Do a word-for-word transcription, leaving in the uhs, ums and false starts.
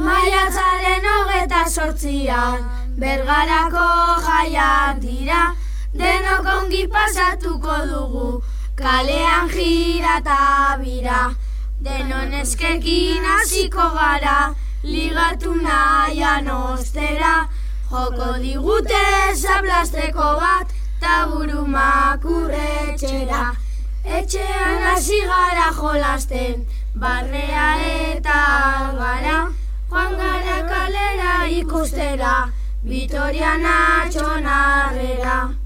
Maiatzaren hogeta sortzian, Bergarako jaiak dira, denok ongi pasatuko dugu, kalean jira eta bira. Denon eskekin hasiko gara, ligatu nahian ostera, joko digute zablasteko bat, ta buru makurretxera. Etxean hasi gara jolasten, barrea eta gara, joan gara kalera ikustera, Vitoriana Txonarrera.